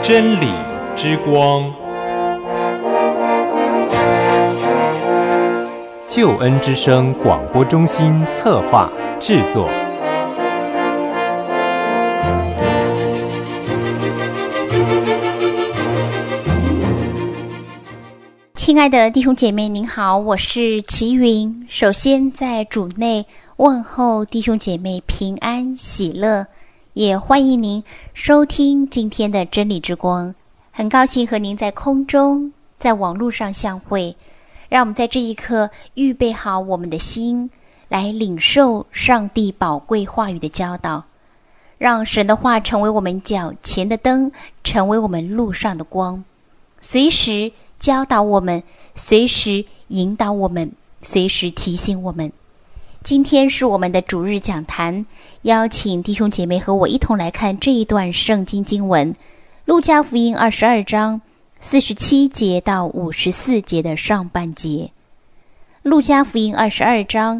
真理之光，救恩之声广播中心策划制作。 亲爱的弟兄姐妹您好，我是齐云。首先在主内问候弟兄姐妹平安喜乐，也欢迎您收听今天的真理之光。很高兴和您在空中在网络上相会，让我们在这一刻预备好我们的心，来领受上帝宝贵话语的教导，让神的话成为我们脚前的灯，成为我们路上的光，随时教导我们，随时引导我们，随时提醒我们。今天是我们的主日讲坛，邀请弟兄姐妹和我一同来看这一段圣经经文，路加福音22章47节到54节的上半节。路加福音22章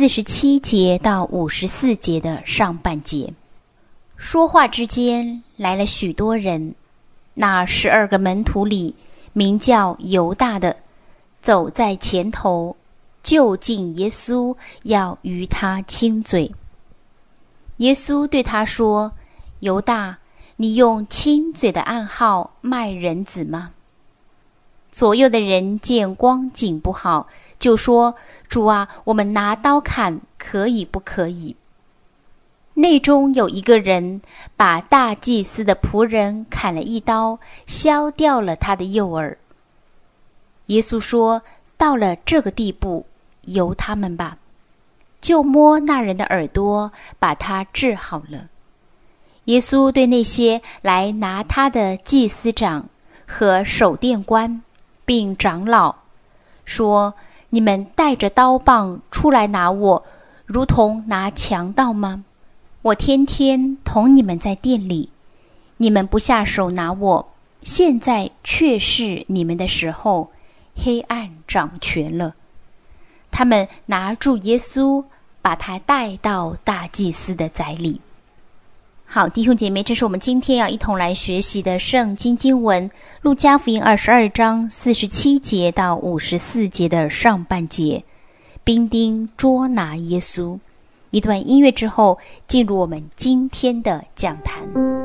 47节到54节的上半节。说话之间来了许多人，那12个门徒里名叫犹大的走在前头，就近耶稣，要与他亲嘴。耶稣对他说：犹大，你用亲嘴的暗号卖人子吗？左右的人见光景不好，就说：主啊，我们拿刀砍，可以不可以？内中有一个人把大祭司的仆人砍了一刀，削掉了他的右耳。耶稣说：到了这个地步，由他们吧，就摸那人的耳朵，把他治好了。耶稣对那些来拿他的祭司长和守殿官并长老说：你们带着刀棒出来拿我，如同拿强盗吗？我天天同你们在殿里，你们不下手拿我，现在却是你们的时候，黑暗掌权了。他们拿住耶稣，把他带到大祭司的宅里。好，弟兄姐妹，这是我们今天要一同来学习的圣经经文，路加福音22章47节到54节的上半节。兵丁捉拿耶稣。一段音乐之后，进入我们今天的讲坛。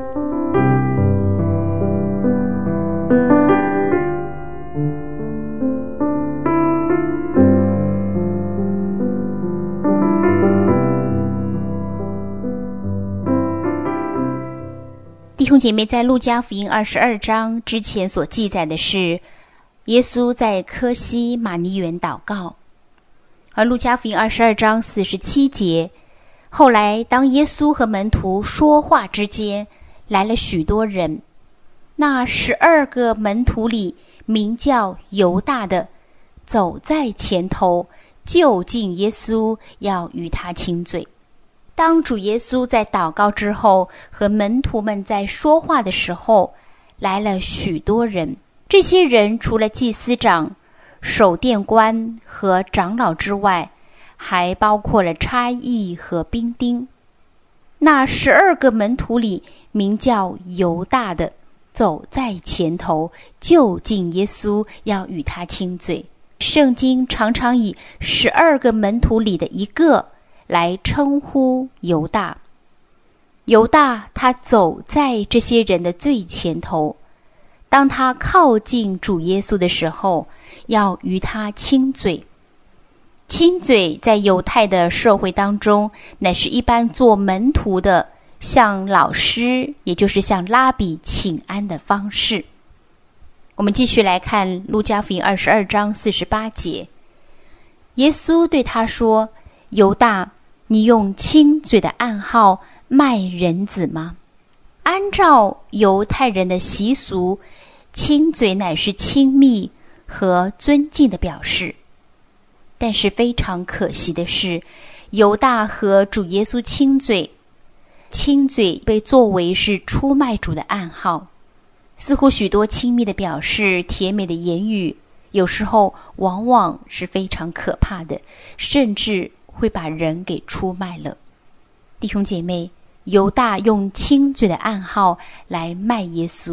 弟兄姐妹，在路加福音22章之前所记载的是耶稣在科西玛尼园祷告，而路加福音22章47节，后来当耶稣和门徒说话之间，来了许多人，那12个门徒里名叫犹大的走在前头，就近耶稣，要与他亲嘴。当主耶稣在祷告之后，和门徒们在说话的时候，来了许多人。这些人除了祭司长、守殿官和长老之外，还包括了差役和兵丁。那12个门徒里名叫犹大的走在前头，就近耶稣，要与他亲嘴。圣经常常以12个门徒里的一个来称呼犹大。犹大他走在这些人的最前头，当他靠近主耶稣的时候，要与他亲嘴。亲嘴在犹太的社会当中，乃是一般做门徒的向老师，也就是向拉比请安的方式。我们继续来看路加福音22章48节。耶稣对他说：犹大，你用亲嘴的暗号卖人子吗？按照犹太人的习俗，亲嘴乃是亲密和尊敬的表示。但是非常可惜的是，犹大和主耶稣亲嘴，亲嘴被作为是出卖主的暗号。似乎许多亲密的表示、甜美的言语，有时候往往是非常可怕的，甚至会把人给出卖了。弟兄姐妹，犹大用亲嘴的暗号来卖耶稣。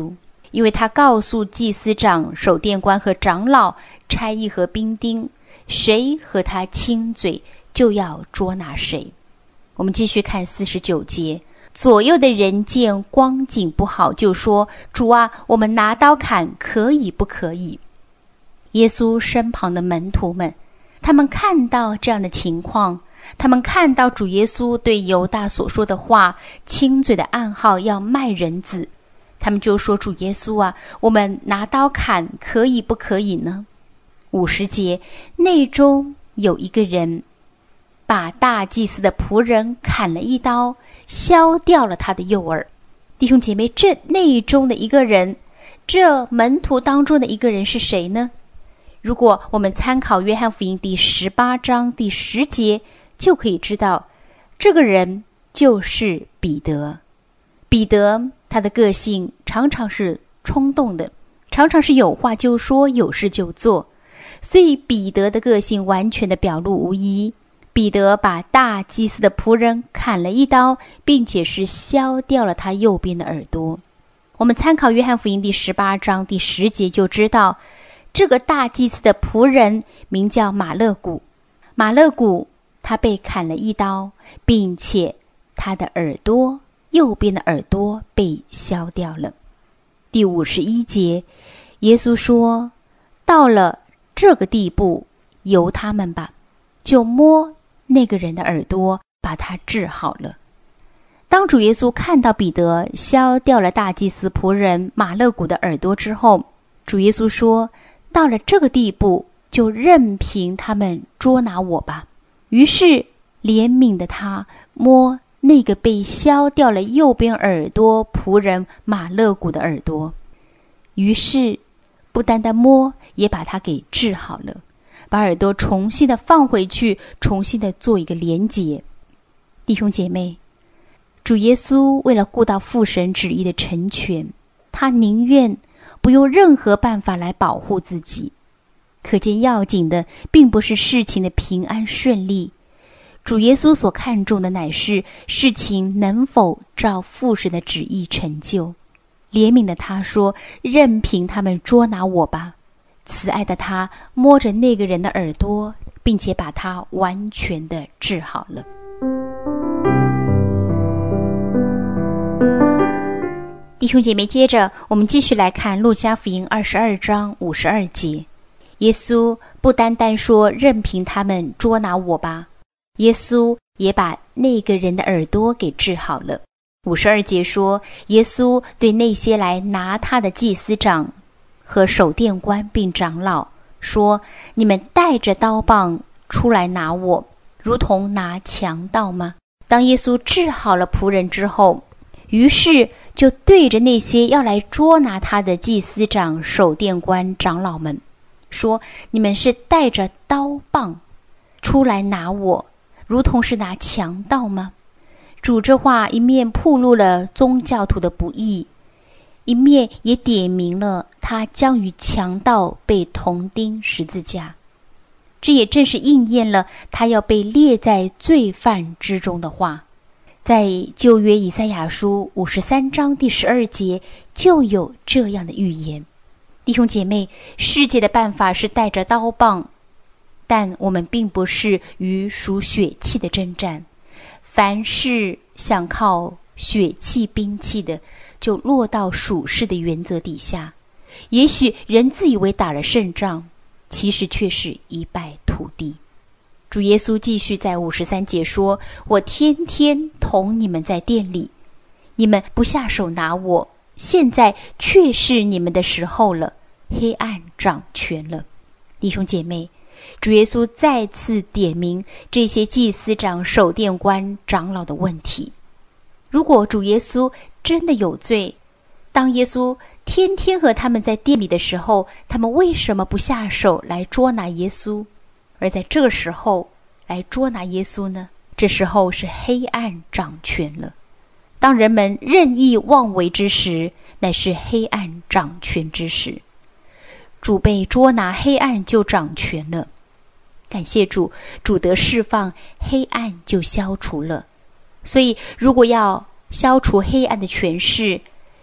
因为他告诉祭司长、守殿官和长老差役和兵丁，谁和他亲嘴，就要捉拿谁。我们继续看49节，左右的人见光景不好，就说：主啊，我们拿刀砍可以不可以？耶稣身旁的门徒们，他们看到这样的情况，他们看到主耶稣对犹大所说的话，亲嘴的暗号要卖人子，他们就说：主耶稣啊，我们拿刀砍可以不可以呢？50节，内中有一个人把大祭司的仆人砍了一刀，削掉了他的右耳。弟兄姐妹，这内中的一个人，这门徒当中的一个人是谁呢？如果我们参考约翰福音第18章第10节，就可以知道这个人就是彼得。彼得他的个性常常是冲动的，常常是有话就说，有事就做，所以彼得的个性完全的表露无遗。彼得把大祭司的仆人砍了一刀，并且是削掉了他右边的耳朵。我们参考约翰福音第18章第10节就知道，这个大祭司的仆人名叫马勒古。马勒古他被砍了一刀，并且他的右边的耳朵被削掉了。第51节，耶稣说：到了这个地步，由他们吧，就摸那个人的耳朵，把他治好了。当主耶稣看到彼得削掉了大祭司仆人马勒古的耳朵之后，主耶稣说：到了这个地步，就任凭他们捉拿我吧。于是怜悯的他摸那个被削掉了右边耳朵仆人马勒古的耳朵，于是不单单摸，也把他给治好了，把耳朵重新的放回去，重新的做一个连结。弟兄姐妹，主耶稣为了顾到父神旨意的成全，他宁愿不用任何办法来保护自己。可见要紧的并不是事情的平安顺利，主耶稣所看重的乃是事情能否照父神的旨意成就。怜悯的他说：任凭他们捉拿我吧。慈爱的他摸着那个人的耳朵，并且把他完全的治好了。弟兄姐妹，接着我们继续来看路加福音22章52节。耶稣不单单说任凭他们捉拿我吧，耶稣也把那个人的耳朵给治好了。52节说，耶稣对那些来拿他的祭司长和守殿官并长老说：你们带着刀棒出来拿我，如同拿强盗吗？当耶稣治好了仆人之后，于是就对着那些要来捉拿他的祭司长、守殿官、长老们说：你们是带着刀棒出来拿我，如同是拿强盗吗？主这话一面暴露了宗教徒的不义，一面也点明了他将与强盗被同钉十字架。这也正是应验了他要被列在罪犯之中的话。在旧约以赛亚书53章第12节就有这样的预言。弟兄姐妹，世界的办法是带着刀棒，但我们并不是与属血气的征战。凡是想靠血气兵器的，就落到属世的原则底下。也许人自以为打了胜仗，其实却是一败涂地。主耶稣继续在53节说：我天天同你们在殿里，你们不下手拿我，现在却是你们的时候了，黑暗掌权了。弟兄姐妹，主耶稣再次点明这些祭司长、守殿官、长老的问题。如果主耶稣真的有罪，当耶稣天天和他们在殿里的时候，他们为什么不下手来捉拿耶稣，而在这个时候来捉拿耶稣呢？这时候是黑暗掌权了。当人们任意妄为之时，乃是黑暗掌权之时。主被捉拿，黑暗就掌权了。感谢主，主得释放，黑暗就消除了。所以如果要消除黑暗的权势，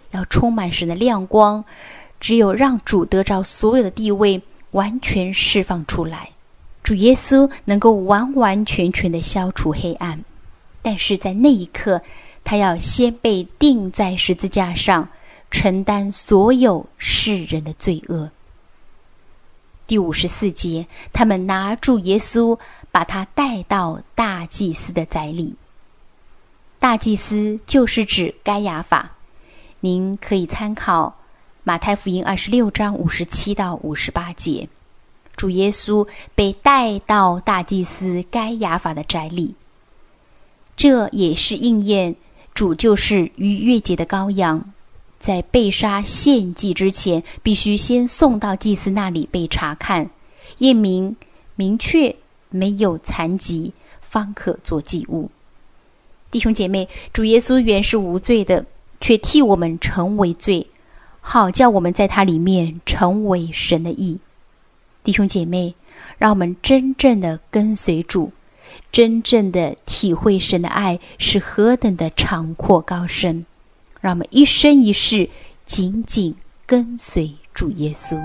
要充满神的亮光，只有让主得着所有的地位，完全释放出来，主耶稣能够完完全全的消除黑暗。但是在那一刻，他要先被钉在十字架上，承担所有世人的罪恶。第54节，他们拿住耶稣，把他带到大祭司的宅里。大祭司就是指该亚法，您可以参考马太福音26章57到58节。主耶稣被带到大祭司该亚法的宅里，这也是应验主就是逾越节的羔羊，在被杀献祭之前，必须先送到祭司那里被查看，验明明确没有残疾，方可做祭物。弟兄姐妹，主耶稣原是无罪的，却替我们成为罪，好叫我们在他里面成为神的义。弟兄姐妹，让我们真正的跟随主，真正的体会神的爱是何等的长阔高深，让我们一生一世紧紧跟随主耶稣。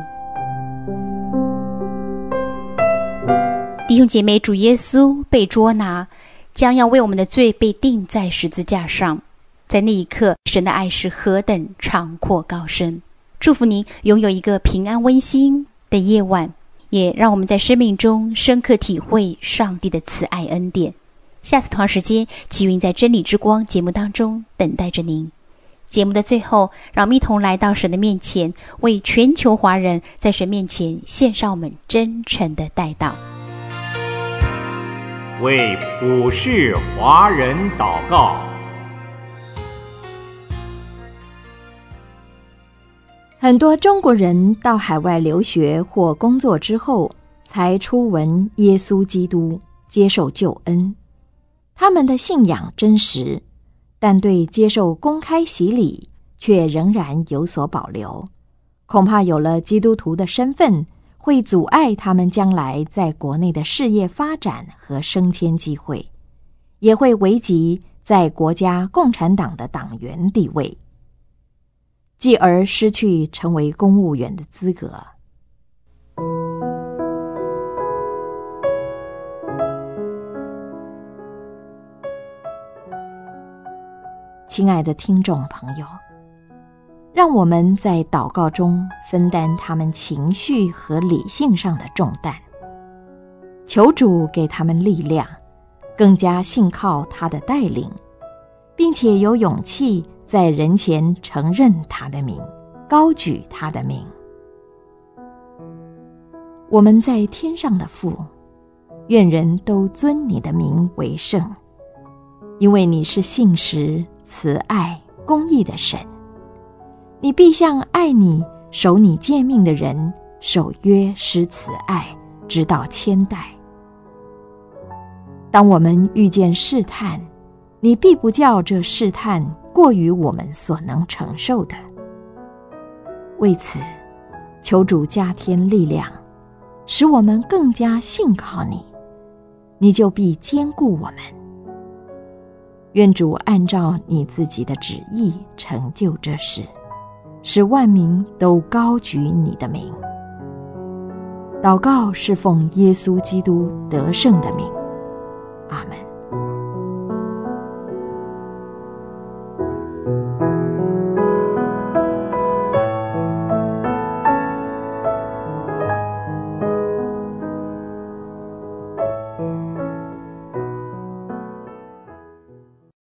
弟兄姐妹，主耶稣被捉拿，将要为我们的罪被钉在十字架上，在那一刻，神的爱是何等长阔高深。祝福您拥有一个平安温馨的夜晚，也让我们在生命中深刻体会上帝的慈爱恩典。下次同样时间，齐云在真理之光节目当中等待着您。节目的最后，让我们一同来到神的面前，为全球华人在神面前献上我们真诚的代祷。 为普世华人祷告。 很多中国人到海外留学或工作之后，才初闻耶稣基督，接受救恩。他们的信仰真实，但对接受公开洗礼却仍然有所保留。恐怕有了基督徒的身份，会阻碍他们将来在国内的事业发展和升迁机会，也会危及在国家共产党的党员地位，继而失去成为公务员的资格。亲爱的听众朋友，让我们在祷告中分担他们情绪和理性上的重担，求主给他们力量，更加信靠他的带领，并且有勇气在人前承认他的名，高举他的名。我们在天上的父，愿人都尊你的名为圣，因为你是信实、慈爱、公义的神。你必向爱你、守你诫命的人守约施慈爱，直到千代。当我们遇见试探，你必不叫这试探过于我们所能承受的。为此，求主加添力量，使我们更加信靠你，你就必坚固我们。愿主按照你自己的旨意成就这事，使万民都高举你的名。祷告是奉耶稣基督得胜的名，阿们。